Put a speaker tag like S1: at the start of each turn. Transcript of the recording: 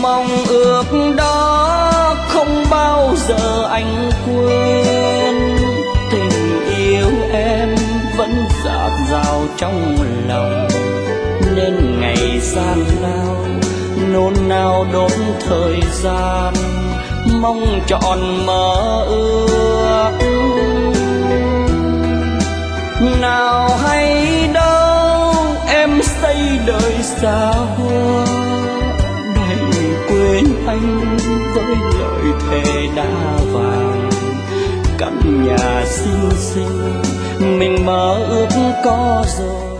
S1: Mong ước đó không bao giờ anh quên, tình yêu em vẫn dạt dào trong lòng, nên ngày gian lao nôn nao đốt thời gian, mong trọn mơ ước. Nào hay đâu em xây đời xa hoa, đành quên anh với lời thề đá vàng. Căn nhà xinh xinh mình mơ ước có rồi,